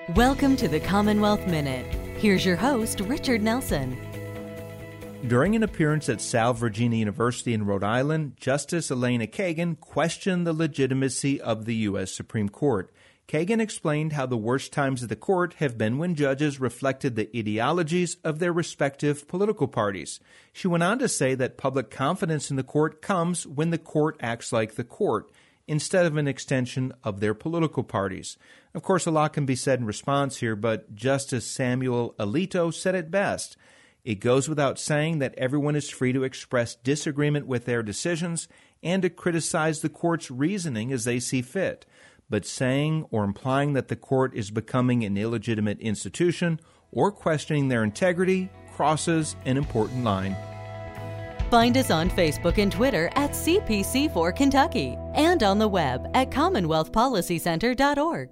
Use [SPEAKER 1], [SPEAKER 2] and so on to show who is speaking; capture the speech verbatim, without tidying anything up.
[SPEAKER 1] Welcome to the Commonwealth Minute. Here's your host, Richard Nelson.
[SPEAKER 2] During an appearance at Sal Virginia University in Rhode Island, Justice Elena Kagan questioned the legitimacy of the U S Supreme Court. Kagan explained how the worst times of the court have been when judges reflected the ideologies of their respective political parties. She went on to say that public confidence in the court comes when the court acts like the court, instead of an extension of their political parties. Of course, a lot can be said in response here, but Justice Samuel Alito said it best. It goes without saying that everyone is free to express disagreement with their decisions and to criticize the court's reasoning as they see fit. But saying or implying that the court is becoming an illegitimate institution or questioning their integrity crosses an important line.
[SPEAKER 1] Find us on Facebook and Twitter at C P C four Kentucky and on the web at commonwealth policy center dot org.